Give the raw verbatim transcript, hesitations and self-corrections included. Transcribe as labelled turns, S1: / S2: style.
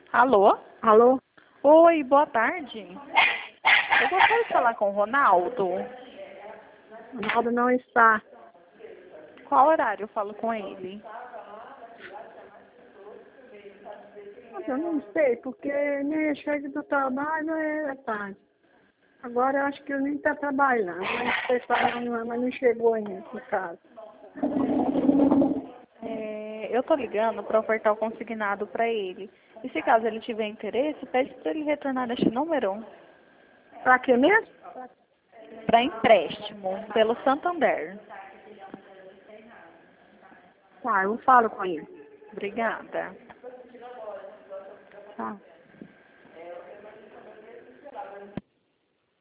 S1: Alô?
S2: Alô?
S1: Oi, boa tarde. Eu gostaria de falar com o Ronaldo.
S2: O Ronaldo não está.
S1: Qual horário eu falo com ele?
S2: Mas eu não sei, porque nem chega do trabalho é tarde. Agora eu acho que ele nem está trabalhando, mas foi falando lá, mas não chegou ainda em casa.
S1: É, eu tô ligando para ofertar o consignado para ele. E se caso ele tiver interesse, pede para ele retornar neste número.
S2: Para quê mesmo?
S1: Para empréstimo, pelo Santander.
S2: Tá, eu falo com ele.
S1: Obrigada.
S2: Tá.